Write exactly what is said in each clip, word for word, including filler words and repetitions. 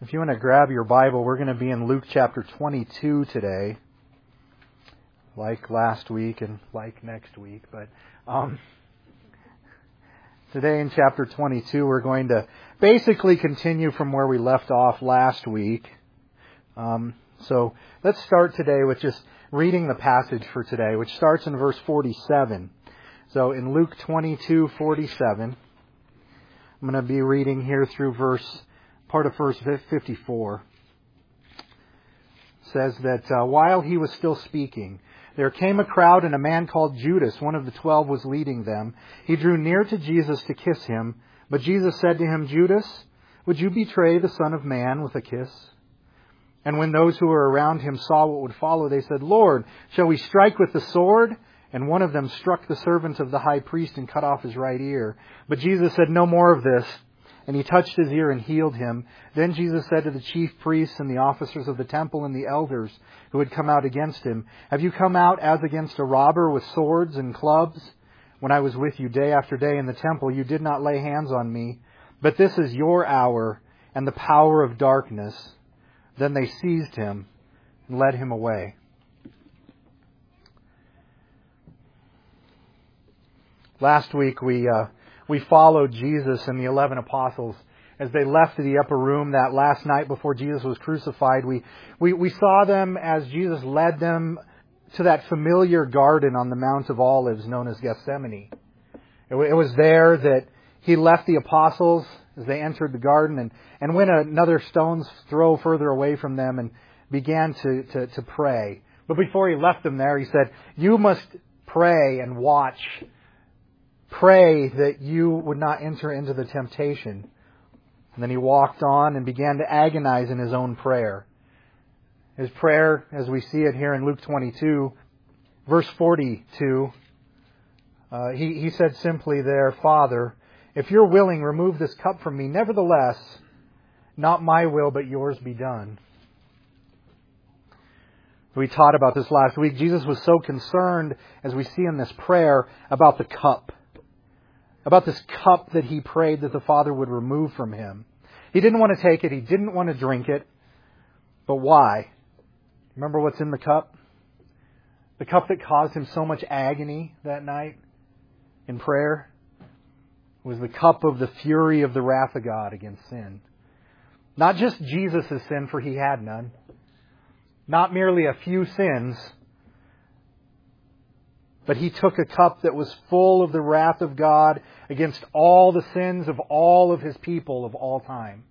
If you want to grab your Bible, we're going to be in Luke chapter twenty-two today, like last week and like next week. But um, today in chapter twenty-two, we're going to basically continue from where we left off last week. Um, so let's start today with just reading the passage for today, which starts in verse forty-seven. So in Luke twenty-two forty-seven, I'm going to be reading here through verse part of verse fifty-four. It says that uh, while he was still speaking, there came a crowd, and a man called Judas, one of the twelve, was leading them. He drew near to Jesus to kiss him, but Jesus said to him, "Judas, would you betray the Son of Man with a kiss?" And when those who were around him saw what would follow, they said, "Lord, shall we strike with the sword?" And one of them struck the servant of the high priest and cut off his right ear. But Jesus said, "No more of this." And he touched his ear and healed him. Then Jesus said to the chief priests and the officers of the temple and the elders who had come out against him, "Have you come out as against a robber with swords and clubs? When I was with you day after day in the temple, you did not lay hands on me. But this is your hour and the power of darkness." Then they seized him and led him away. Last week we uh, we followed Jesus and the eleven apostles as they left the upper room that last night before Jesus was crucified. We, we, we saw them as Jesus led them to that familiar garden on the Mount of Olives known as Gethsemane. It, it was there that he left the apostles as they entered the garden and, and went another stone's throw further away from them and began to, to, to pray. But before he left them there, he said, "You must pray and watch. Pray that you would not enter into the temptation." And then he walked on and began to agonize in his own prayer. His prayer, as we see it here in Luke twenty-two, verse forty-two, uh, he, he said simply there, "Father, if you're willing, remove this cup from me. Nevertheless, not my will, but yours be done." We taught about this last week. Jesus was so concerned, as we see in this prayer, about the cup. About this cup that he prayed that the Father would remove from him. He didn't want to take it. He didn't want to drink it. But why? Remember what's in the cup? The cup that caused him so much agony that night in prayer was the cup of the fury of the wrath of God against sin. Not just Jesus' sin, for he had none. Not merely a few sins. But he took a cup that was full of the wrath of God against all the sins of all of his people of all time.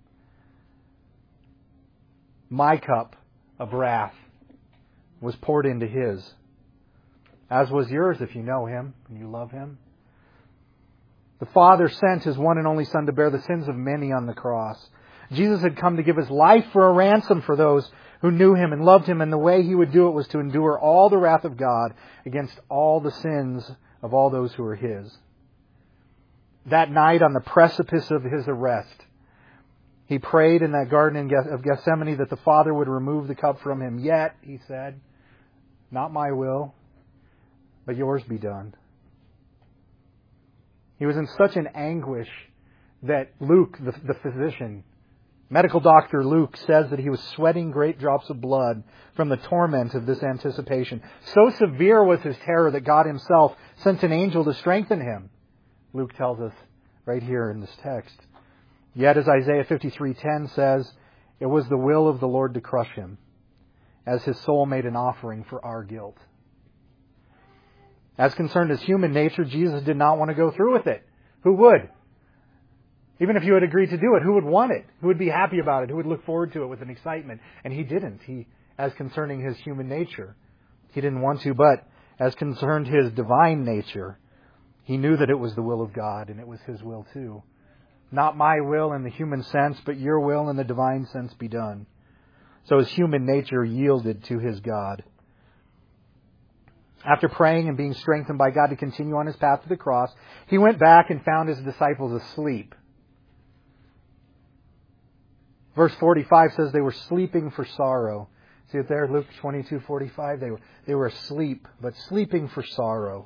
My cup of wrath was poured into his, as was yours if you know him and you love him. The Father sent his one and only Son to bear the sins of many on the cross. Jesus had come to give his life for a ransom for those who knew him and loved him, and the way he would do it was to endure all the wrath of God against all the sins of all those who are his. That night on the precipice of his arrest, he prayed in that garden of Gethsemane that the Father would remove the cup from him. "Yet," he said, "not my will, but yours be done." He was in such an anguish that Luke, the, the physician, medical doctor Luke, says that he was sweating great drops of blood from the torment of this anticipation. So severe was his terror that God himself sent an angel to strengthen him. Luke tells us right here in this text. Yet, as Isaiah fifty-three ten says, it was the will of the Lord to crush him, as his soul made an offering for our guilt. As concerned his human nature, Jesus did not want to go through with it. Who would? Even if you had agreed to do it, who would want it? Who would be happy about it? Who would look forward to it with an excitement? And he didn't. He, as concerning his human nature, he didn't want to. But as concerned his divine nature, he knew that it was the will of God, and it was his will too. Not my will in the human sense, but your will in the divine sense be done. So his human nature yielded to his God. After praying and being strengthened by God to continue on his path to the cross, he went back and found his disciples asleep. Verse forty-five says they were sleeping for sorrow. See it there, Luke twenty-two forty-five. They were, they were asleep, but sleeping for sorrow.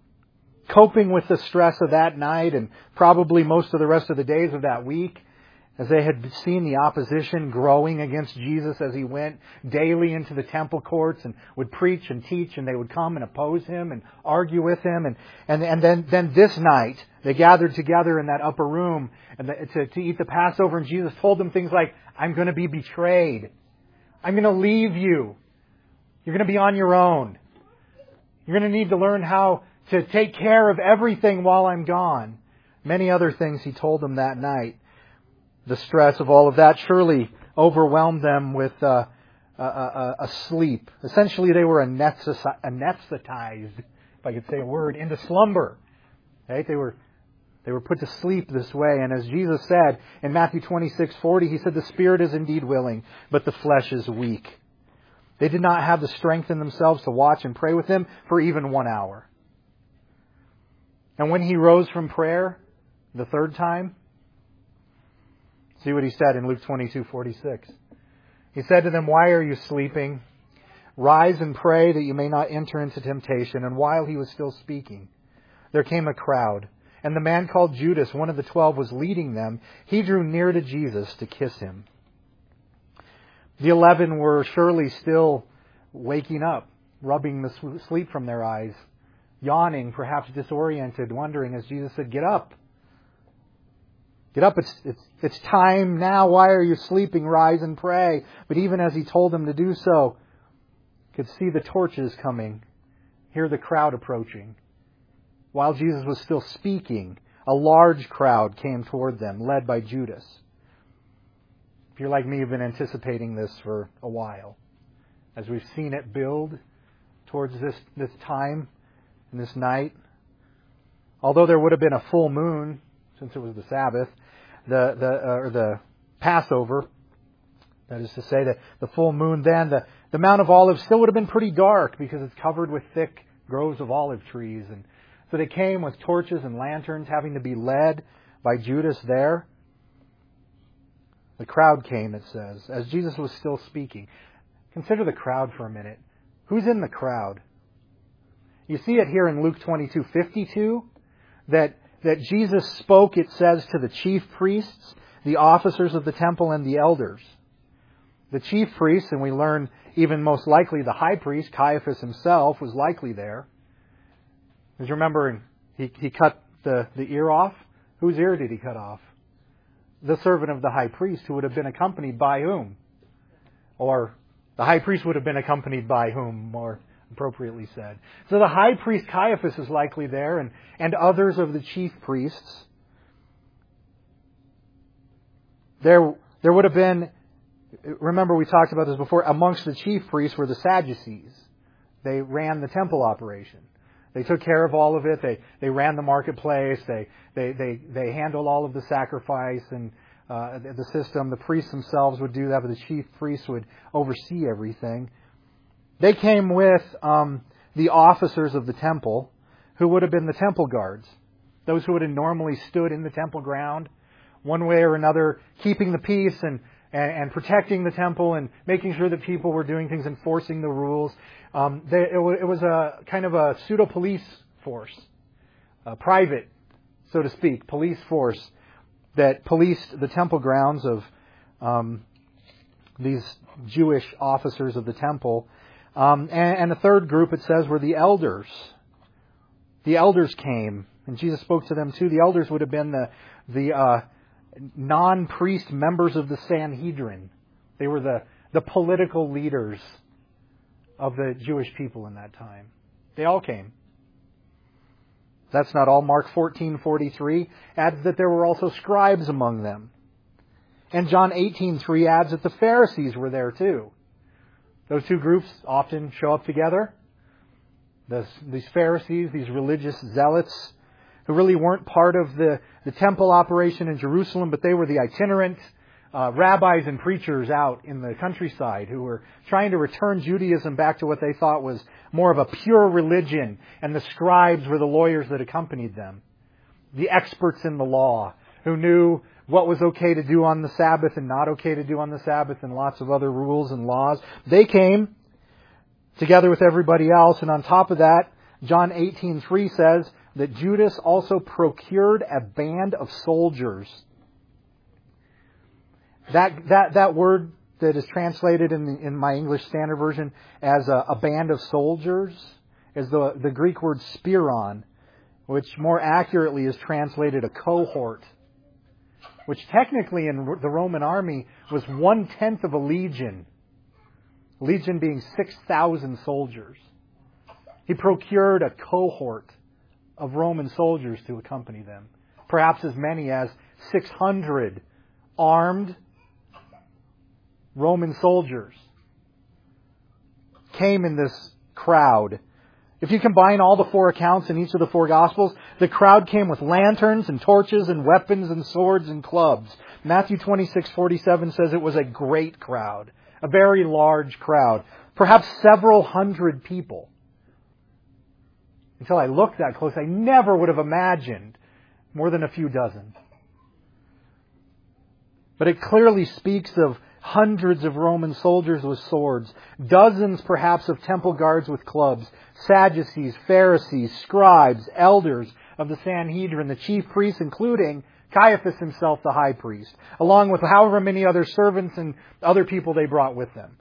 Coping with the stress of that night and probably most of the rest of the days of that week, as they had seen the opposition growing against Jesus as he went daily into the temple courts and would preach and teach, and they would come and oppose him and argue with him. And, and, and then, then this night, they gathered together in that upper room and the, to, to eat the Passover, and Jesus told them things like, I'm going to be betrayed. I'm going to leave you. You're going to be on your own. You're going to need to learn how to take care of everything while I'm gone. Many other things he told them that night. The stress of all of that surely overwhelmed them with uh, a, a, a sleep. Essentially, they were anesthetized, if I could say a word, into slumber. Right? They were they were put to sleep this way. And as Jesus said in Matthew twenty-six forty, he said, the spirit is indeed willing, but the flesh is weak. They did not have the strength in themselves to watch and pray with him for even one hour. And when he rose from prayer the third time, see what he said in Luke twenty-two forty-six. He said to them, why are you sleeping? Rise and pray that you may not enter into temptation. And while he was still speaking, there came a crowd. And the man called Judas, one of the twelve, was leading them. He drew near to Jesus to kiss him. The eleven were surely still waking up, rubbing the sleep from their eyes, yawning, perhaps disoriented, wondering as Jesus said, get up. Get up, it's, it's, it's time now. Why are you sleeping? Rise and pray. But even as he told them to do so, could see the torches coming, hear the crowd approaching. While Jesus was still speaking, a large crowd came toward them, led by Judas. If you're like me, you've been anticipating this for a while. As we've seen it build towards this, this time and this night. Although there would have been a full moon, since it was the Sabbath, the the uh, or the Passover, that is to say, that the full moon then, the, the Mount of Olives still would have been pretty dark because it's covered with thick groves of olive trees. And so they came with torches and lanterns, having to be led by Judas there. The crowd came, it says, as Jesus was still speaking. Consider the crowd for a minute. Who's in the crowd? You see it here in Luke twenty-two fifty-two, that that Jesus spoke, it says, to the chief priests, the officers of the temple, and the elders. The chief priests, and we learn even most likely the high priest, Caiaphas himself, was likely there. Because remember, he, he cut the, the ear off. Whose ear did he cut off? The servant of the high priest, who would have been accompanied by whom? Or the high priest would have been accompanied by whom, more appropriately said. So the high priest Caiaphas is likely there, and, and others of the chief priests. There, there would have been, remember we talked about this before, amongst the chief priests were the Sadducees. They ran the temple operation. They took care of all of it. They they ran the marketplace. They they they, they handled all of the sacrifice and uh, the system. The priests themselves would do that, but the chief priests would oversee everything. They came with um, the officers of the temple, who would have been the temple guards, those who would have normally stood in the temple ground, one way or another, keeping the peace and and, and protecting the temple and making sure that people were doing things, enforcing the rules. Um, they, it, was, it was a kind of a pseudo-police force, a private, so to speak, police force that policed the temple grounds of um, these Jewish officers of the temple. Um, and, and the third group, it says, were the elders. The elders came, and Jesus spoke to them too. The elders would have been the the uh, non-priest members of the Sanhedrin. They were the, the political leaders of the Jewish people in that time. They all came. That's not all. Mark fourteen forty-three adds that there were also scribes among them. And John eighteen three adds that the Pharisees were there too. Those two groups often show up together. This, these Pharisees, these religious zealots, who really weren't part of the, the temple operation in Jerusalem, but they were the itinerant uh, rabbis and preachers out in the countryside who were trying to return Judaism back to what they thought was more of a pure religion, and the scribes were the lawyers that accompanied them. The experts in the law who knew what was okay to do on the Sabbath and not okay to do on the Sabbath, and lots of other rules and laws. They came together with everybody else, and on top of that, John eighteen three says that Judas also procured a band of soldiers. That that that word that is translated in the, in my English Standard Version as a, a band of soldiers is the the Greek word spiron, which more accurately is translated a cohort, which technically in the Roman army was one-tenth of a legion. Legion being six thousand soldiers. He procured a cohort of Roman soldiers to accompany them. Perhaps as many as six hundred armed Roman soldiers came in this crowd. If you combine all the four accounts in each of the four Gospels, the crowd came with lanterns and torches and weapons and swords and clubs. Matthew twenty-six forty-seven says it was a great crowd, a very large crowd, perhaps several hundred people. Until I looked that close, I never would have imagined more than a few dozen. But it clearly speaks of hundreds of Roman soldiers with swords, dozens perhaps of temple guards with clubs, Sadducees, Pharisees, scribes, elders of the Sanhedrin, the chief priests, including Caiaphas himself, the high priest, along with however many other servants and other people they brought with them.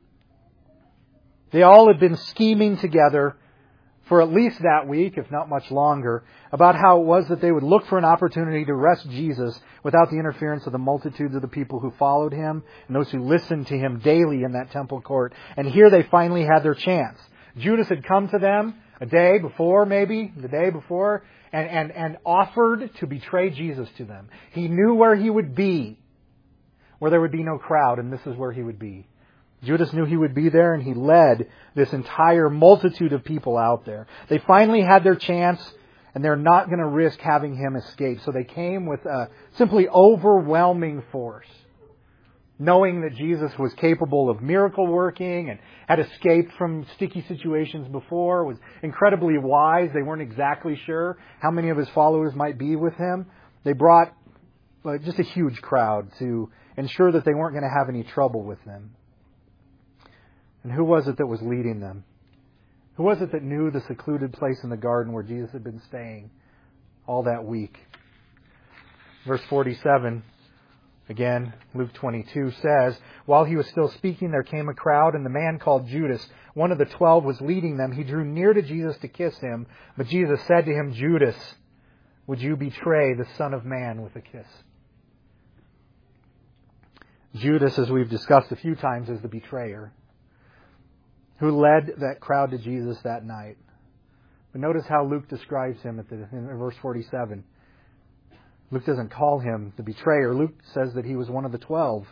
They all had been scheming together for at least that week, if not much longer, about how it was that they would look for an opportunity to arrest Jesus without the interference of the multitudes of the people who followed him and those who listened to him daily in that temple court. And here they finally had their chance. Judas had come to them a day before, maybe, the day before, and, and, and offered to betray Jesus to them. He knew where he would be, where there would be no crowd, and this is where he would be. Judas knew he would be there, and he led this entire multitude of people out there. They finally had their chance, and they're not going to risk having him escape. So they came with a simply overwhelming force, knowing that Jesus was capable of miracle working and had escaped from sticky situations before, was incredibly wise. They weren't exactly sure how many of his followers might be with him. They brought just a huge crowd to ensure that they weren't going to have any trouble with them. And who was it that was leading them? Who was it that knew the secluded place in the garden where Jesus had been staying all that week? Verse forty-seven, again, Luke twenty-two says, while he was still speaking, there came a crowd, and the man called Judas, one of the twelve, was leading them. He drew near to Jesus to kiss him, but Jesus said to him, Judas, would you betray the Son of Man with a kiss? Judas, as we've discussed a few times, is the betrayer who led that crowd to Jesus that night. But notice how Luke describes him at the, in verse forty-seven. Luke doesn't call him the betrayer. Luke says that he was one of the twelve.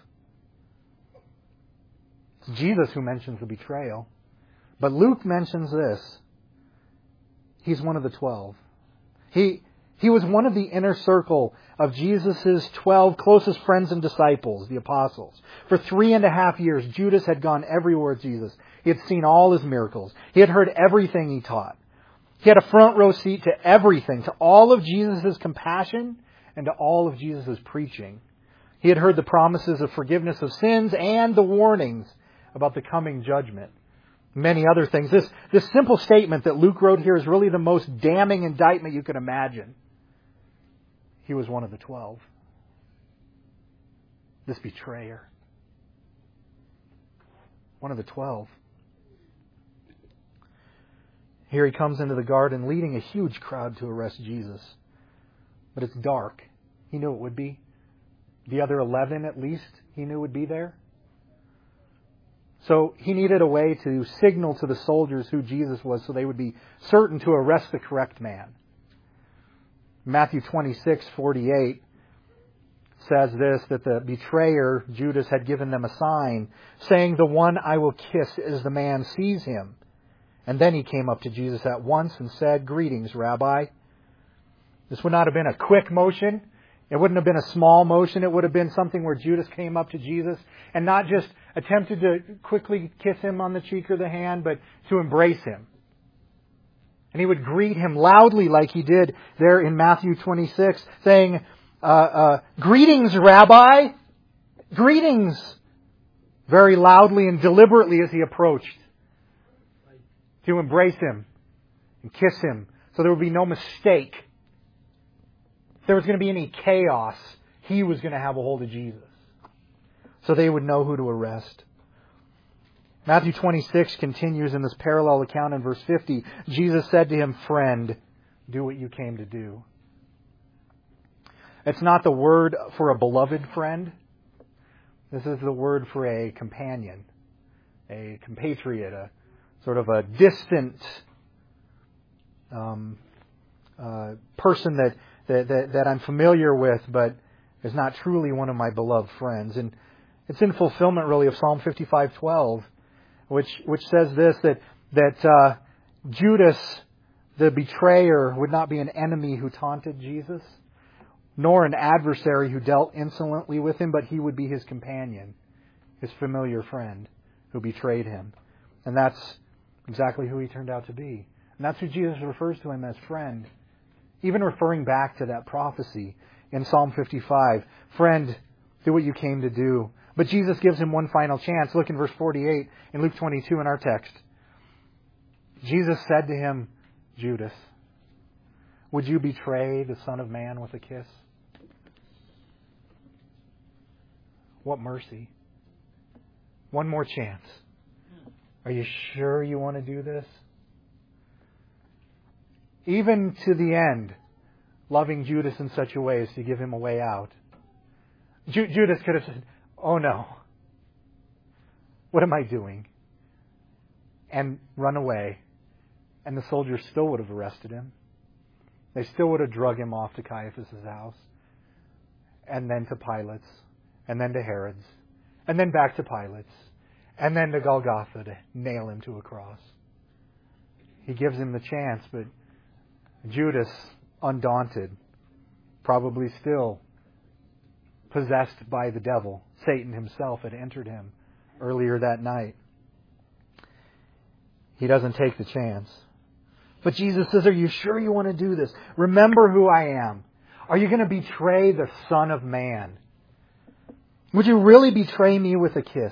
It's Jesus who mentions the betrayal. But Luke mentions this. He's one of the twelve. He, he was one of the inner circle of Jesus' twelve closest friends and disciples, the apostles. For three and a half years, Judas had gone everywhere with Jesus. He had seen all his miracles. He had heard everything he taught. He had a front row seat to everything, to all of Jesus' compassion and to all of Jesus' preaching. He had heard the promises of forgiveness of sins and the warnings about the coming judgment. Many other things. This, this simple statement that Luke wrote here is really the most damning indictment you could imagine. He was one of the twelve. This betrayer. One of the twelve. Here he comes into the garden leading a huge crowd to arrest Jesus. But it's dark. He knew it would be. The other eleven, at least, he knew would be there. So he needed a way to signal to the soldiers who Jesus was so they would be certain to arrest the correct man. Matthew twenty-six forty-eight says this, that the betrayer, Judas, had given them a sign, saying, the one I will kiss is the man, seize him. And then he came up to Jesus at once and said, greetings, Rabbi. This would not have been a quick motion. It wouldn't have been a small motion. It would have been something where Judas came up to Jesus and not just attempted to quickly kiss him on the cheek or the hand, but to embrace him. And he would greet him loudly like he did there in Matthew twenty-six, saying, uh, uh, greetings, Rabbi. Greetings. Very loudly and deliberately as he approached. To embrace him and kiss him so there would be no mistake. If there was going to be any chaos, he was going to have a hold of Jesus. so they would know who to arrest. Matthew twenty-six continues in this parallel account in verse fifty. Jesus said to him, "Friend, do what you came to do." It's not the word for a beloved friend. This is the word for a companion, a compatriot, a sort of a distant um, uh, person that, that, that, that I'm familiar with, but is not truly one of my beloved friends. And it's in fulfillment, really, of Psalm fifty-five twelve, which which says this, that that uh, Judas, the betrayer, would not be an enemy who taunted Jesus, nor an adversary who dealt insolently with him, but he would be his companion, his familiar friend who betrayed him. And that's exactly who he turned out to be. And that's who Jesus refers to him as friend, even referring back to that prophecy in Psalm fifty-five. Friend, do what you came to do. But Jesus gives him one final chance. Look in verse forty-eight in Luke twenty-two in our text. Jesus said to him, "Judas, would you betray the Son of Man with a kiss?" What mercy. One more chance. Are you sure you want to do this? Even to the end, loving Judas in such a way as to give him a way out. Ju- Judas could have said, "Oh no, what am I doing?" and run away. And the soldiers still would have arrested him. They still would have drug him off to Caiaphas' house, and then to Pilate's, and then to Herod's, and then back to Pilate's, and then to Golgotha to nail him to a cross. He gives him the chance, but Judas, undaunted, probably still possessed by the devil, Satan himself had entered him earlier that night. He doesn't take the chance. But Jesus says, "Are you sure you want to do this? Remember who I am. Are you going to betray the Son of Man? Would you really betray me with a kiss?"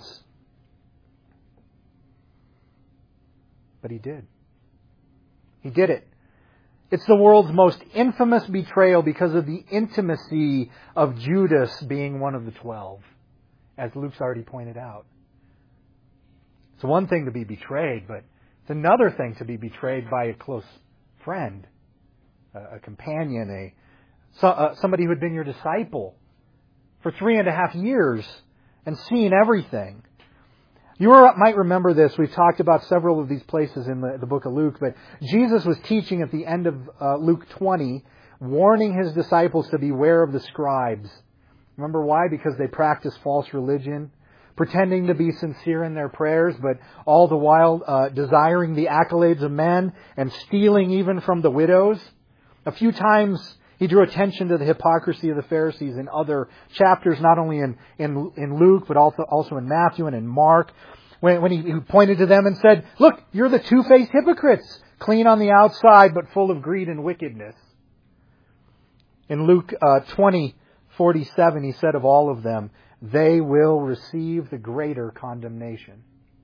But he did. He did it. It's the world's most infamous betrayal because of the intimacy of Judas being one of the twelve, as Luke's already pointed out. It's one thing to be betrayed, but it's another thing to be betrayed by a close friend, a, a companion, a so, uh, somebody who had been your disciple for three and a half years and seen everything. You might remember this. We've talked about several of these places in the, the book of Luke, but Jesus was teaching at the end of uh, Luke twenty, warning his disciples to beware of the scribes. Remember why? Because they practice false religion, pretending to be sincere in their prayers, but all the while uh, desiring the accolades of men and stealing even from the widows. A few times he drew attention to the hypocrisy of the Pharisees in other chapters, not only in, in, in Luke, but also, also in Matthew and in Mark, when, when he, he pointed to them and said, "Look, you're the two-faced hypocrites, clean on the outside, but full of greed and wickedness." In Luke uh, twenty forty-seven, he said of all of them, "They will receive the greater condemnation."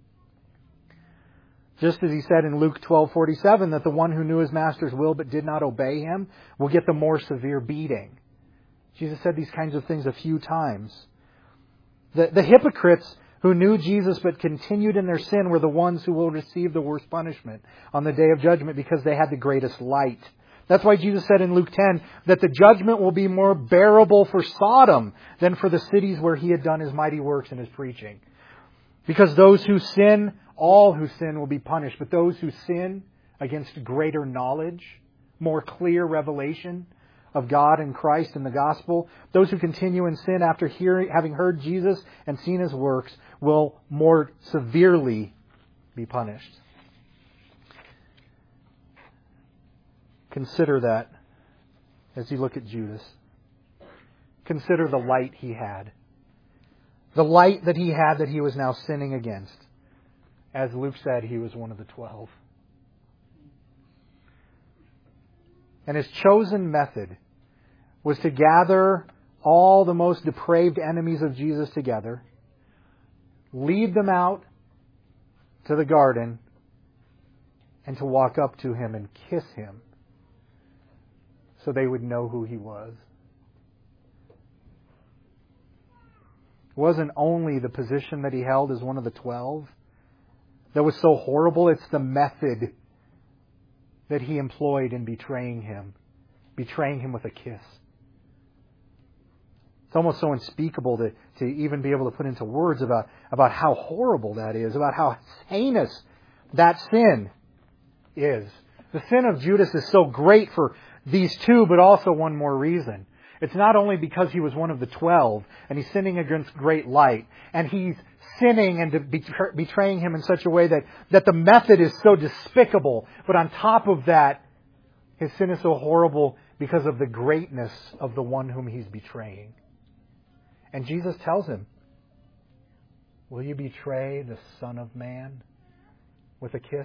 Just as he said in Luke twelve forty-seven that the one who knew his master's will but did not obey him will get the more severe beating. Jesus said these kinds of things a few times. The, the hypocrites who knew Jesus but continued in their sin were the ones who will receive the worst punishment on the day of judgment because they had the greatest light. That's why Jesus said in Luke ten that the judgment will be more bearable for Sodom than for the cities where he had done his mighty works and his preaching. Because those who sin, all who sin will be punished. But those who sin against greater knowledge, more clear revelation of God and Christ and the gospel, those who continue in sin after hearing, having heard Jesus and seen his works will more severely be punished. Consider that as you look at Judas. Consider the light he had. The light that he had that he was now sinning against. As Luke said, he was one of the twelve. And his chosen method was to gather all the most depraved enemies of Jesus together, lead them out to the garden, and to walk up to him and kiss him so they would know who he was. wasn't only the position that he held as one of the twelve that was so horrible, it's the method that he employed in betraying him. Betraying him with a kiss. It's almost so unspeakable to, to even be able to put into words about, about how horrible that is, about how heinous that sin is. The sin of Judas is so great for these two, but also one more reason. It's not only because he was one of the twelve, and he's sinning against great light, and he's sinning and betraying him in such a way that, that the method is so despicable, but on top of that, his sin is so horrible because of the greatness of the one whom he's betraying. And Jesus tells him, will you betray the Son of Man with a kiss?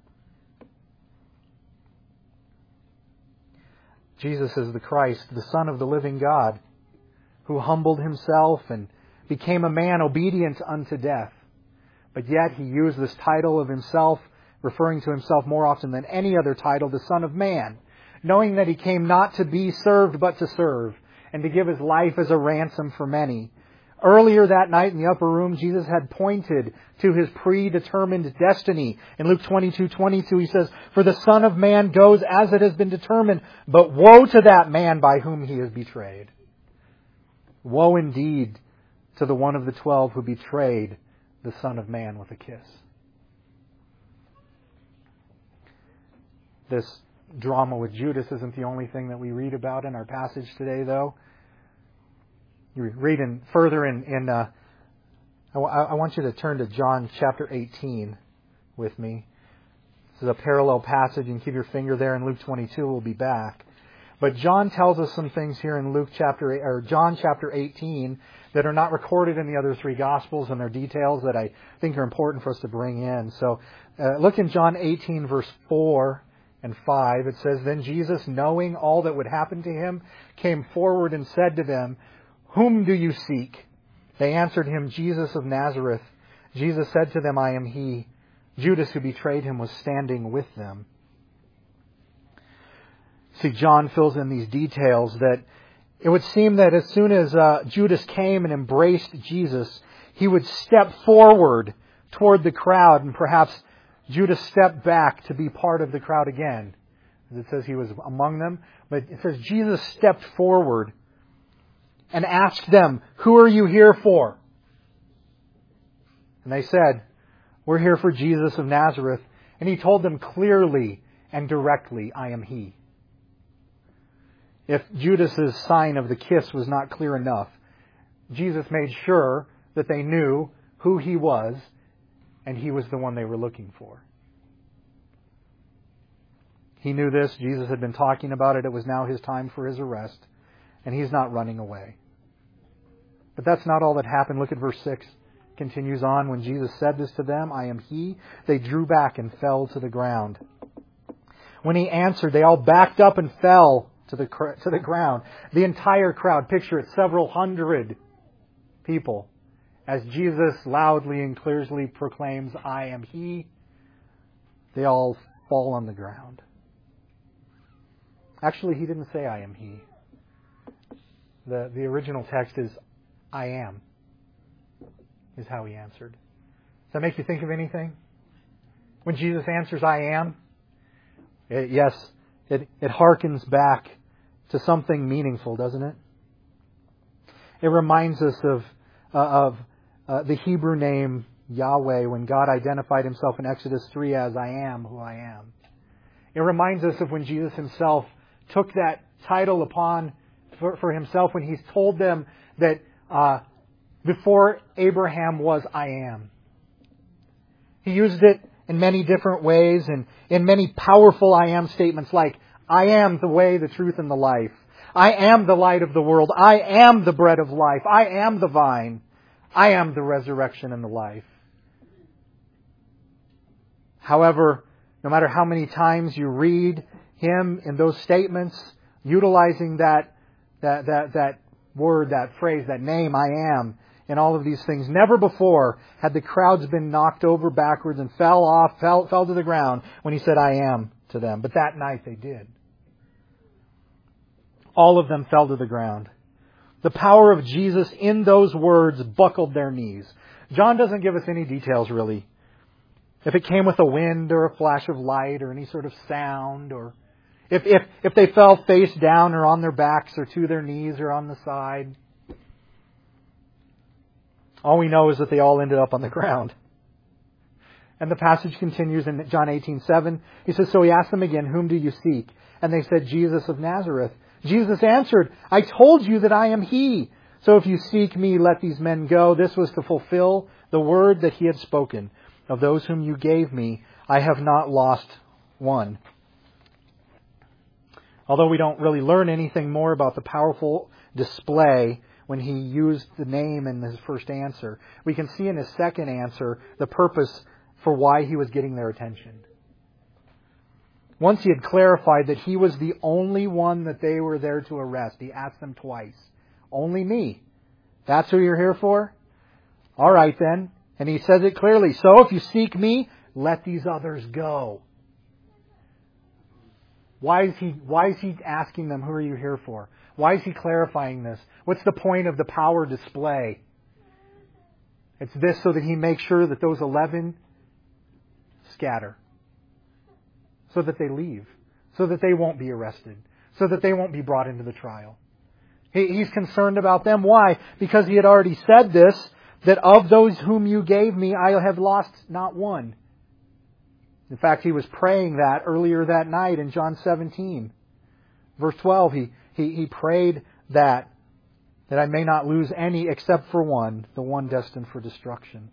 Jesus is the Christ, the Son of the living God, who humbled himself and became a man obedient unto death. But yet he used this title of himself, referring to himself more often than any other title, the Son of Man, knowing that he came not to be served but to serve, and to give his life as a ransom for many. Earlier that night in the upper room, Jesus had pointed to his predetermined destiny. In Luke twenty-two twenty-two, he says, for the Son of Man goes as it has been determined, but woe to that man by whom he is betrayed. Woe indeed to the one of the twelve who betrayed the Son of Man with a kiss. This drama with Judas isn't the only thing that we read about in our passage today, though. You read in, further in, in uh, I, I want you to turn to John chapter eighteen with me. This is a parallel passage. You can keep your finger there in Luke twenty-two. We'll be back. But John tells us some things here in Luke chapter or John chapter eighteen that are not recorded in the other three Gospels, and they're details that I think are important for us to bring in. So uh, look in John eighteen, verse four and five. It says, then Jesus, knowing all that would happen to him, came forward and said to them, whom do you seek? They answered him, Jesus of Nazareth. Jesus said to them, I am he. Judas, who betrayed him, was standing with them. See, John fills in these details that it would seem that as soon as uh, Judas came and embraced Jesus, he would step forward toward the crowd, and perhaps Judas stepped back to be part of the crowd again. As it says he was among them. But it says Jesus stepped forward and asked them, who are you here for? And they said, we're here for Jesus of Nazareth. And he told them clearly and directly, I am he. If Judas's sign of the kiss was not clear enough, Jesus made sure that they knew who he was, and he was the one they were looking for. He knew this. Jesus had been talking about it. It was now his time for his arrest. And he's not running away. But that's not all that happened. Look at verse six. It continues on. When Jesus said this to them, I am he, they drew back and fell to the ground. When he answered, they all backed up and fell to the, to the ground. The entire crowd, picture it, several hundred people. As Jesus loudly and clearly proclaims, I am he, they all fall on the ground. Actually, he didn't say, I am he. The, the original text is, I am, is how he answered. Does that make you think of anything? When Jesus answers, I am, it, yes, it, it harkens back to something meaningful, doesn't it? It reminds us of, uh, of uh, the Hebrew name Yahweh when God identified himself in Exodus three as I am who I am. It reminds us of when Jesus himself took that title upon for, for himself when he's told them that uh, before Abraham was I am. He used it in many different ways and in many powerful I am statements like, I am the way, the truth, and the life. I am the light of the world. I am the bread of life. I am the vine. I am the resurrection and the life. However, no matter how many times you read him in those statements, utilizing that, that, that, that word, that phrase, that name, I am, in all of these things, never before had the crowds been knocked over backwards and fell off, fell, fell to the ground when he said, I am to them. But that night they did. All of them fell to the ground. The power of Jesus in those words buckled their knees. John doesn't give us any details, really. If it came with a wind or a flash of light or any sort of sound, or if, if, if they fell face down or on their backs or to their knees or on the side. All we know is that they all ended up on the ground. And the passage continues in John eighteen seven. He says, so he asked them again, whom do you seek? And they said, Jesus of Nazareth. Jesus answered, I told you that I am He. So if you seek me, let these men go. This was to fulfill the word that He had spoken. Of those whom you gave me, I have not lost one. Although we don't really learn anything more about the powerful display when He used the name in His first answer, we can see in His second answer the purpose for why He was getting their attention. Once He had clarified that He was the only one that they were there to arrest, He asked them twice, only me. That's who you're here for? All right then. And He says it clearly. So if you seek me, let these others go. Why is He, why is He asking them, who are you here for? Why is He clarifying this? What's the point of the power display? It's this so that He makes sure that those eleven scatter. So that they leave. So that they won't be arrested. So that they won't be brought into the trial. He, he's concerned about them. Why? Because He had already said this, that of those whom you gave me, I have lost not one. In fact, He was praying that earlier that night in John seventeen. Verse twelve, He, he, he prayed that, that I may not lose any except for one, the one destined for destruction.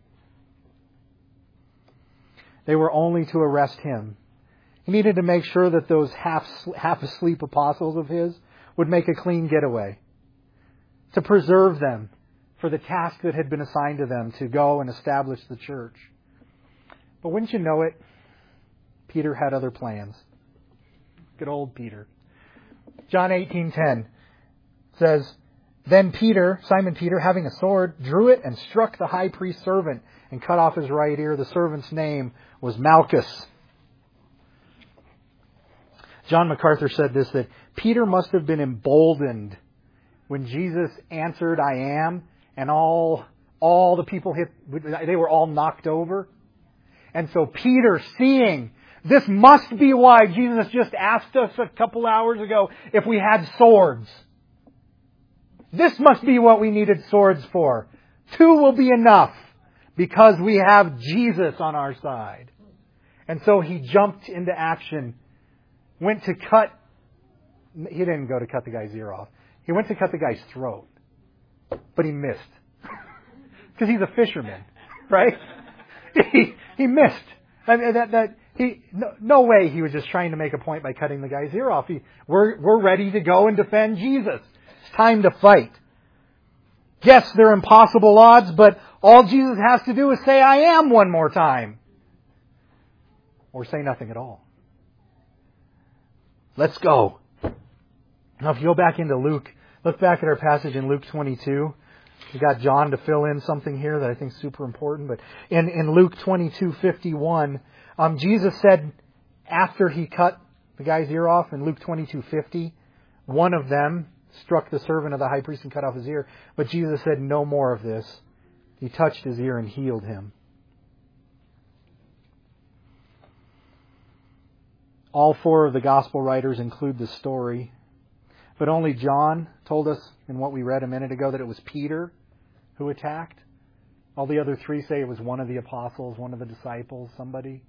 They were only to arrest Him. He needed to make sure that those half, half asleep apostles of His would make a clean getaway. To preserve them for the task that had been assigned to them to go and establish the church. But wouldn't you know it, Peter had other plans. Good old Peter. John eighteen ten says, Then Peter, Simon Peter, having a sword, drew it and struck the high priest's servant and cut off his right ear. The servant's name was Malchus. John MacArthur said this, that Peter must have been emboldened when Jesus answered, I am, and all all the people hit, they were all knocked over. And so Peter, seeing, this must be why Jesus just asked us a couple hours ago if we had swords. This must be what we needed swords for. Two will be enough because we have Jesus on our side. And so he jumped into action, went to cut, he didn't go to cut the guy's ear off. He went to cut the guy's throat, but he missed. Because he's a fisherman, right? he, he missed. I mean, that, that, he, no, no way he was just trying to make a point by cutting the guy's ear off. He, we're, we're ready to go and defend Jesus. It's time to fight. Yes, they're impossible odds, but all Jesus has to do is say, I am one more time. Or say nothing at all. Let's go. Now, if you go back into Luke, look back at our passage in Luke twenty-two. We got John to fill in something here that I think is super important. But in, in Luke twenty-two fifty-one, um, Jesus said after he cut the guy's ear off in Luke twenty-two fifty, one of them struck the servant of the high priest and cut off his ear. But Jesus said, no more of this. He touched his ear and healed him. All four of the gospel writers include the story. But only John told us in what we read a minute ago that it was Peter who attacked. All the other three say it was one of the apostles, one of the disciples, somebody.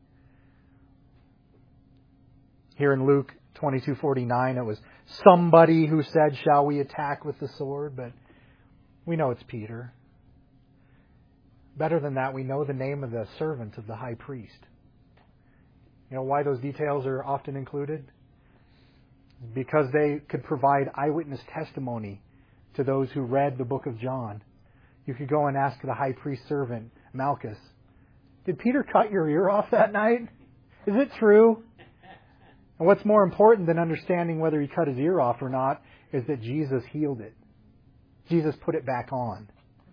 Here in Luke twenty-two forty-nine, it was somebody who said, shall we attack with the sword? But we know it's Peter. Better than that, we know the name of the servant of the high priest. You know why those details are often included? Because they could provide eyewitness testimony to those who read the book of John. You could go and ask the high priest servant, Malchus, did Peter cut your ear off that night? Is it true? And what's more important than understanding whether he cut his ear off or not is that Jesus healed it. Jesus put it back on.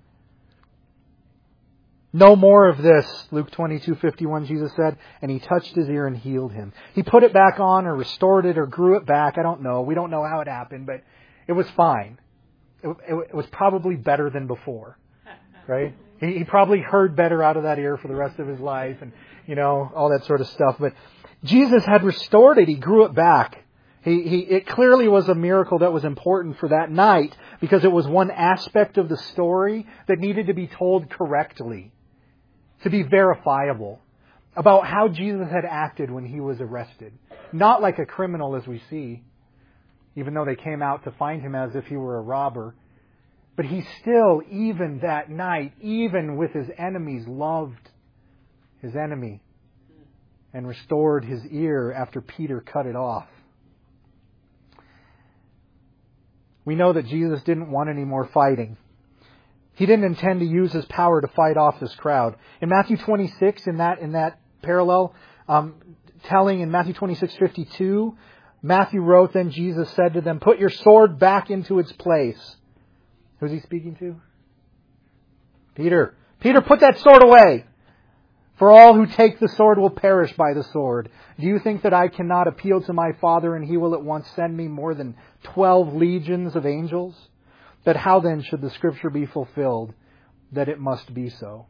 No more of this, Luke twenty-two fifty-one, Jesus said, and he touched his ear and healed him. He put it back on or restored it or grew it back. I don't know. We don't know how it happened, but it was fine. it, it was probably better than before, right? He, he probably heard better out of that ear for the rest of his life and, you know, all that sort of stuff. But Jesus had restored it. He grew it back. He, he, it clearly was a miracle that was important for that night because it was one aspect of the story that needed to be told correctly, to be verifiable, about how Jesus had acted when he was arrested. Not like a criminal as we see, even though they came out to find him as if he were a robber. But he still, even that night, even with his enemies, loved his enemy and restored his ear after Peter cut it off. We know that Jesus didn't want any more fighting. He didn't intend to use his power to fight off this crowd. In Matthew twenty-six, in that in that parallel, um, telling in Matthew twenty-six fifty-two, Matthew wrote, "Then Jesus said to them, 'Put your sword back into its place.'" Who's he speaking to? Peter. Peter, put that sword away. "For all who take the sword will perish by the sword. Do you think that I cannot appeal to my Father and He will at once send me more than twelve legions of angels? But how then should the Scripture be fulfilled that it must be so?"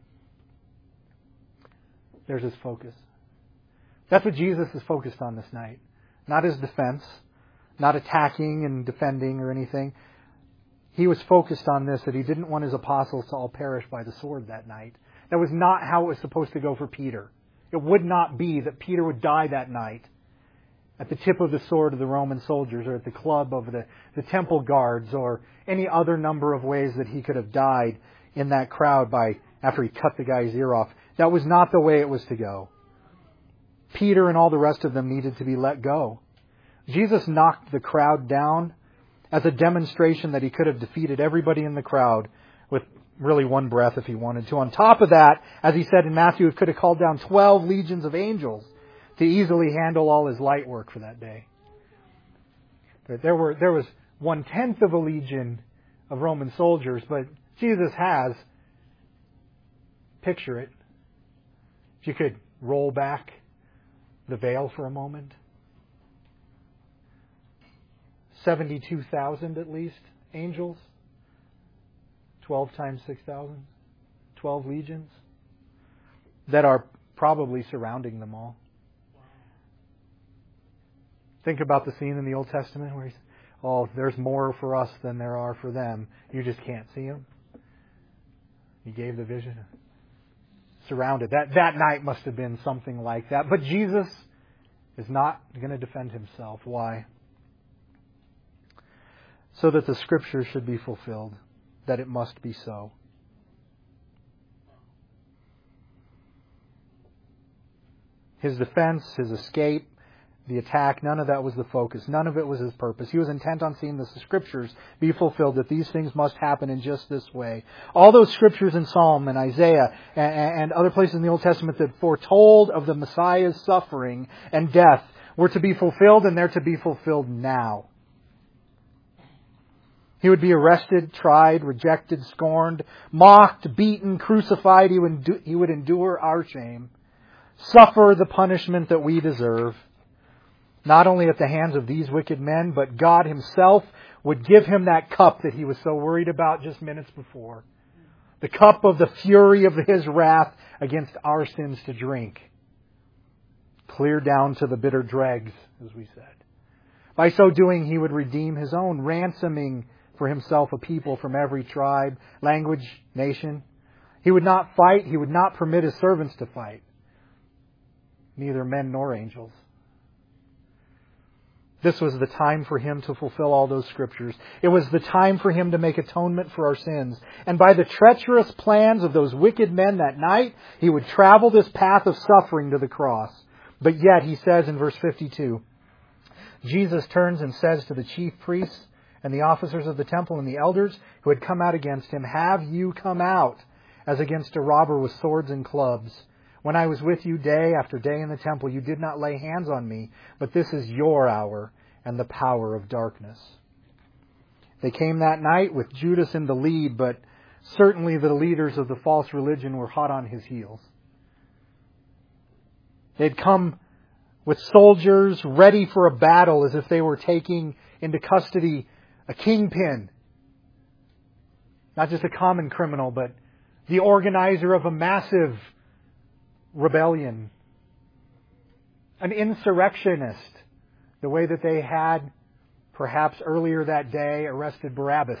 There's his focus. That's what Jesus is focused on this night. Not his defense, not attacking and defending or anything. He was focused on this, that he didn't want his apostles to all perish by the sword that night. That was not how it was supposed to go for Peter. It would not be that Peter would die that night at the tip of the sword of the Roman soldiers or at the club of the, the temple guards or any other number of ways that he could have died in that crowd by after he cut the guy's ear off. That was not the way it was to go. Peter and all the rest of them needed to be let go. Jesus knocked the crowd down as a demonstration that he could have defeated everybody in the crowd with really one breath if he wanted to. On top of that, as he said in Matthew, he could have called down twelve legions of angels to easily handle all his light work for that day. But there were there was one tenth of a legion of Roman soldiers, but Jesus has, picture it, if you could roll back the veil for a moment, seventy-two thousand at least angels. twelve times six thousand. twelve legions that are probably surrounding them all. Think about the scene in the Old Testament where he's, oh, there's more for us than there are for them. You just can't see them. He gave the vision. Surrounded. That, that night must have been something like that. But Jesus is not going to defend himself. Why? So that the Scripture should be fulfilled. That it must be so. His defense, his escape, the attack, none of that was the focus. None of it was his purpose. He was intent on seeing the Scriptures be fulfilled, that these things must happen in just this way. All those Scriptures in Psalm and Isaiah and other places in the Old Testament that foretold of the Messiah's suffering and death were to be fulfilled, and they're to be fulfilled now. He would be arrested, tried, rejected, scorned, mocked, beaten, crucified. He would, he would endure our shame, suffer the punishment that we deserve, not only at the hands of these wicked men, but God Himself would give Him that cup that He was so worried about just minutes before. The cup of the fury of His wrath against our sins to drink. Clear down to the bitter dregs, as we said. By so doing, He would redeem His own, ransoming for Himself a people from every tribe, language, nation. He would not fight. He would not permit His servants to fight. Neither men nor angels. This was the time for Him to fulfill all those Scriptures. It was the time for Him to make atonement for our sins. And by the treacherous plans of those wicked men that night, He would travel this path of suffering to the cross. But yet, He says in verse fifty-two, Jesus turns and says to the chief priests and the officers of the temple and the elders who had come out against Him, "Have you come out as against a robber with swords and clubs? When I was with you day after day in the temple, you did not lay hands on me, but this is your hour and the power of darkness." They came that night with Judas in the lead, but certainly the leaders of the false religion were hot on his heels. They'd come with soldiers ready for a battle as if they were taking into custody a kingpin Not just a common criminal, but the organizer of a massive rebellion. An insurrectionist, the way that they had, perhaps earlier that day, arrested Barabbas,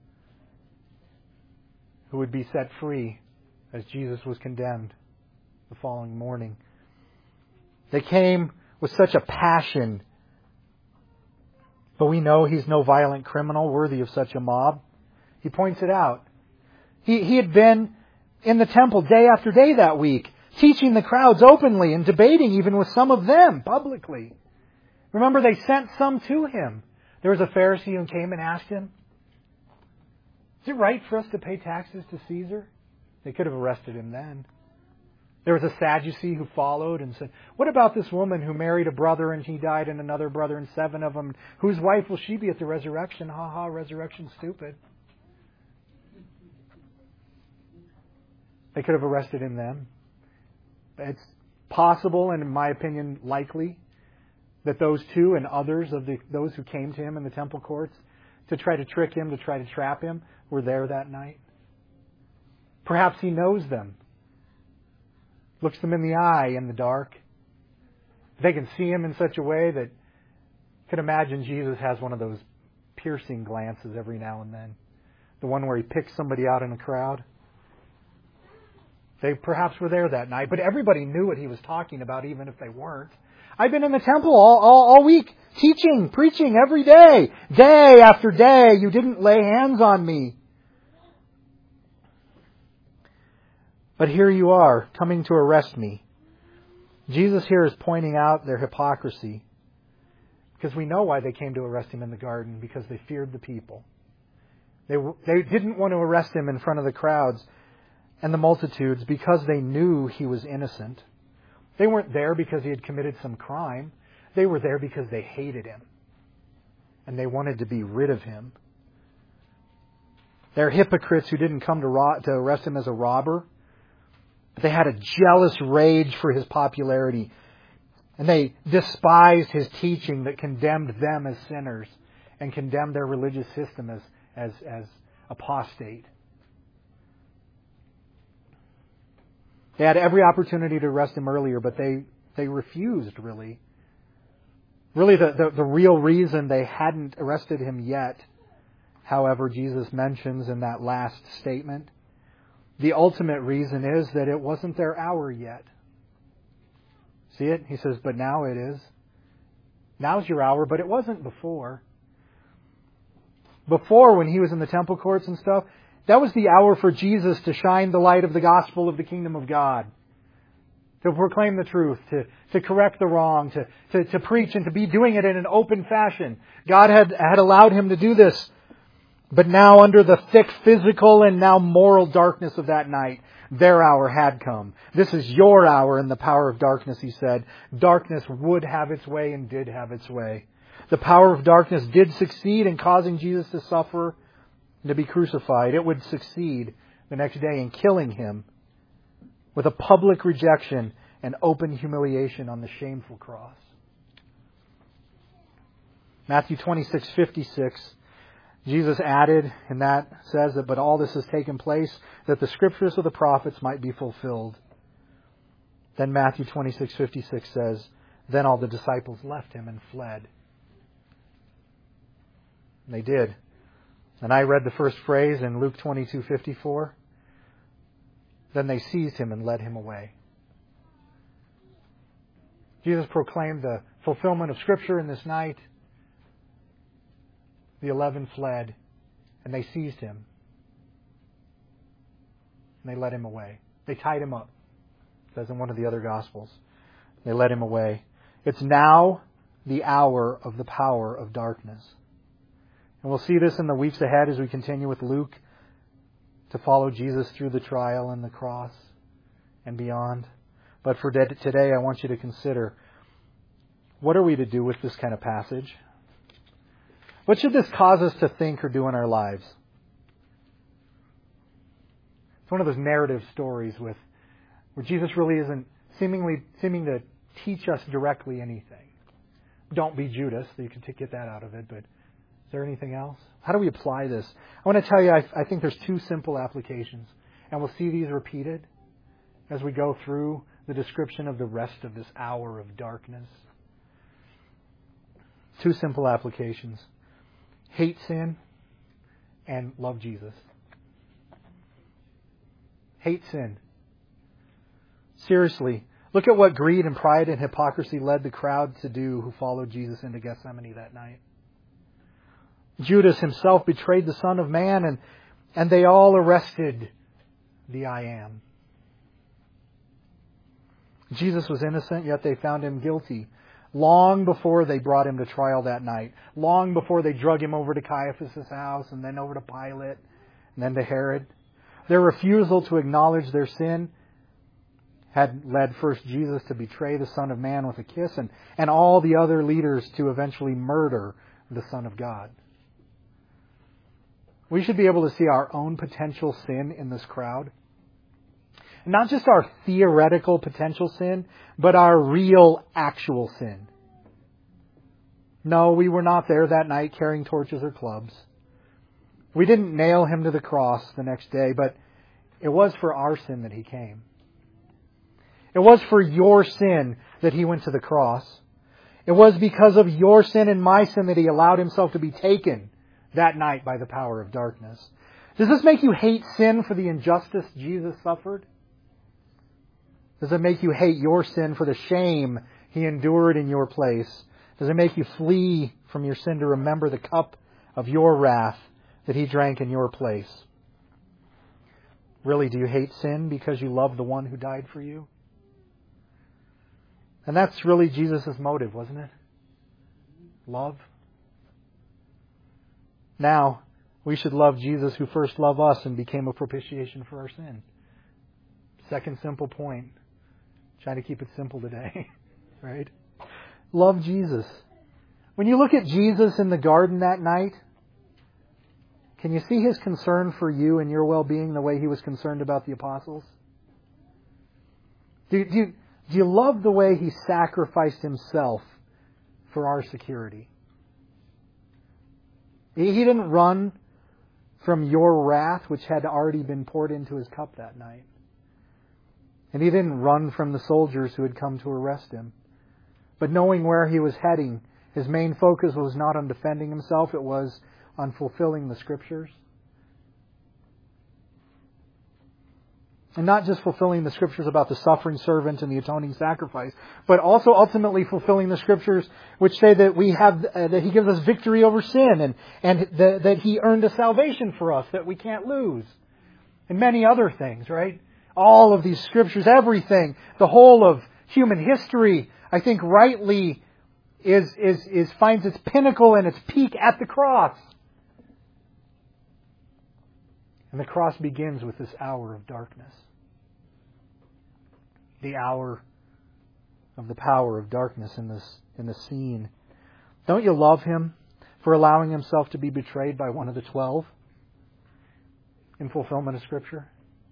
who would be set free as Jesus was condemned the following morning. They came with such a passion, but we know he's no violent criminal worthy of such a mob. He points it out. He, he had been in the temple day after day that week, teaching the crowds openly and debating even with some of them publicly. Remember, they sent some to him. There was a Pharisee who came and asked him, "Is it right for us to pay taxes to Caesar?" They could have arrested him then. There was a Sadducee who followed and said, "What about this woman who married a brother and he died and another brother and seven of them? Whose wife will she be at the resurrection?" Ha ha, resurrection stupid. They could have arrested him then. It's possible, and in my opinion likely, that those two and others of the, those who came to him in the temple courts to try to trick him, to try to trap him, were there that night. Perhaps he knows them. Looks them in the eye in the dark. They can see him in such a way that could imagine Jesus has one of those piercing glances every now and then. The one where he picks somebody out in a crowd. They perhaps were there that night, but everybody knew what he was talking about, even if they weren't. I've been in the temple all, all, all week, teaching, preaching every day. Day after day, you didn't lay hands on me. But here you are, coming to arrest me. Jesus here is pointing out their hypocrisy. Because we know why they came to arrest him in the garden, because they feared the people. They, they didn't want to arrest him in front of the crowds and the multitudes because they knew he was innocent. They weren't there because he had committed some crime. They were there because they hated him. And they wanted to be rid of him. They're hypocrites who didn't come to, ro- to arrest him as a robber. But they had a jealous rage for his popularity. And they despised his teaching that condemned them as sinners and condemned their religious system as, as, as apostate. They had every opportunity to arrest him earlier, but they, they refused, really. Really, the, the, the real reason they hadn't arrested him yet, however, Jesus mentions in that last statement, the ultimate reason is that it wasn't their hour yet. See it? He says, but now it is. Now's your hour, but it wasn't before. Before, when he was in the temple courts and stuff, that was the hour for Jesus to shine the light of the gospel of the kingdom of God. To proclaim the truth, to, to correct the wrong, to, to, to preach and to be doing it in an open fashion. God had, had allowed him to do this. But now under the thick physical and now moral darkness of that night, their hour had come. This is your hour in the power of darkness, he said. Darkness would have its way and did have its way. The power of darkness did succeed in causing Jesus to suffer and to be crucified. It would succeed the next day in killing him with a public rejection and open humiliation on the shameful cross. Matthew twenty-six fifty-six, Jesus added, and that says that, but all this has taken place that the scriptures of the prophets might be fulfilled. Then Matthew twenty-six fifty-six says, then all the disciples left him and fled. And they did. And I read the first phrase in Luke twenty-two fifty-four. Then they seized him and led him away. Jesus proclaimed the fulfillment of Scripture in this night. The eleven fled, and they seized him. And they led him away. They tied him up, it says in one of the other Gospels. They led him away. It's now the hour of the power of darkness. And we'll see this in the weeks ahead as we continue with Luke to follow Jesus through the trial and the cross and beyond. But for today, I want you to consider, what are we to do with this kind of passage? What should this cause us to think or do in our lives? It's one of those narrative stories with where Jesus really isn't seemingly seeming to teach us directly anything. Don't be Judas. You can get that out of it, but there anything else? How do we apply this? I want to tell you, I, I think there's two simple applications. And we'll see these repeated as we go through the description of the rest of this hour of darkness. Two simple applications. Hate sin and love Jesus. Hate sin. Seriously, look at what greed and pride and hypocrisy led the crowd to do who followed Jesus into Gethsemane that night. Judas himself betrayed the Son of Man, and, and they all arrested the I Am. Jesus was innocent, yet they found him guilty long before they brought him to trial that night. Long before they drug him over to Caiaphas' house and then over to Pilate and then to Herod. Their refusal to acknowledge their sin had led first Jesus to betray the Son of Man with a kiss and, and all the other leaders to eventually murder the Son of God. We should be able to see our own potential sin in this crowd. Not just our theoretical potential sin, but our real, actual sin. No, we were not there that night carrying torches or clubs. We didn't nail him to the cross the next day, but it was for our sin that he came. It was for your sin that he went to the cross. It was because of your sin and my sin that he allowed himself to be taken that night by the power of darkness. Does this make you hate sin for the injustice Jesus suffered? Does it make you hate your sin for the shame he endured in your place? Does it make you flee from your sin to remember the cup of your wrath that he drank in your place? Really, do you hate sin because you love the one who died for you? And that's really Jesus' motive, wasn't it? Love. Now, we should love Jesus who first loved us and became a propitiation for our sin. Second simple point. Trying to keep it simple today, right? Love Jesus. When you look at Jesus in the garden that night, can you see his concern for you and your well-being the way he was concerned about the apostles? Do, do, do you love the way he sacrificed himself for our security? He, he didn't run from your wrath, which had already been poured into his cup that night. And he didn't run from the soldiers who had come to arrest him. But knowing where he was heading, his main focus was not on defending himself, it was on fulfilling the Scriptures. And not just fulfilling the Scriptures about the suffering servant and the atoning sacrifice, but also ultimately fulfilling the Scriptures which say that we have uh, that he gives us victory over sin and, and the, that he earned a salvation for us that we can't lose. And many other things, right? All of these Scriptures, everything, the whole of human history, I think rightly is, is, is finds its pinnacle and its peak at the cross. And the cross begins with this hour of darkness. The hour of the power of darkness in this in the scene. Don't you love him for allowing himself to be betrayed by one of the twelve in fulfillment of Scripture?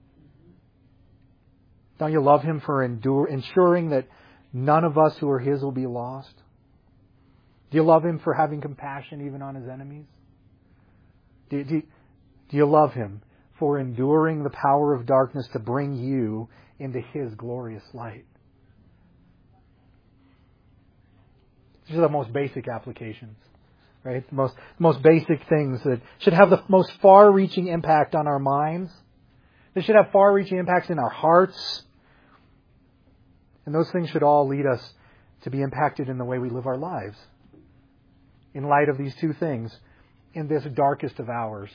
Don't you love him for endure, ensuring that none of us who are his will be lost? Do you love him for having compassion even on his enemies? Do, do, do you love him for enduring the power of darkness to bring you into his glorious light? These are the most basic applications, right? The most, most basic things that should have the most far-reaching impact on our minds. They should have far-reaching impacts in our hearts. And those things should all lead us to be impacted in the way we live our lives. In light of these two things, in this darkest of hours,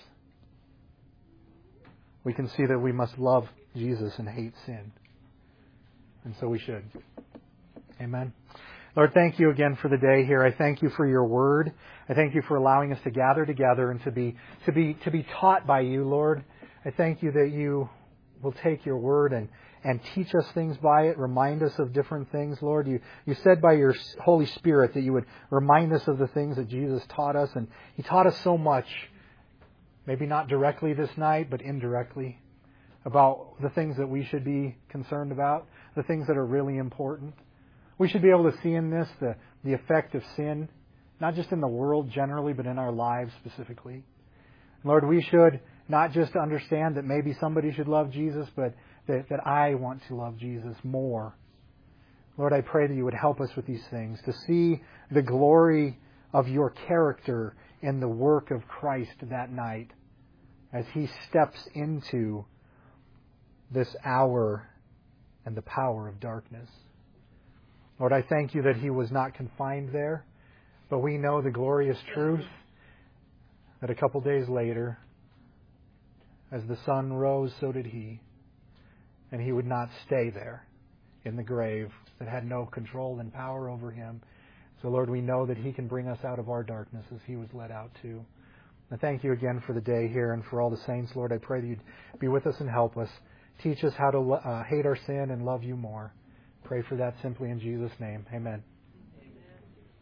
we can see that we must love Jesus and hate sin. And so we should. Amen. Lord, thank you again for the day here. I thank you for your word. I thank you for allowing us to gather together and to be to be to be taught by you, Lord. I thank you that you will take your word and and teach us things by it, remind us of different things, Lord. You you said by your Holy Spirit that you would remind us of the things that Jesus taught us, and he taught us so much, maybe not directly this night, but indirectly, about the things that we should be concerned about, the things that are really important. We should be able to see in this the, the effect of sin not just in the world generally, but in our lives specifically. Lord, we should not just understand that maybe somebody should love Jesus, but that, that I want to love Jesus more. Lord, I pray that you would help us with these things, to see the glory of your character in the work of Christ that night as he steps into this hour and the power of darkness. Lord, I thank you that he was not confined there, but we know the glorious truth that a couple days later, as the sun rose, so did he, and he would not stay there in the grave that had no control and power over him. So, Lord, we know that he can bring us out of our darkness as he was led out too. And thank you again for the day here and for all the saints. Lord, I pray that you'd be with us and help us. Teach us how to uh, hate our sin and love you more. Pray for that simply in Jesus' name. Amen.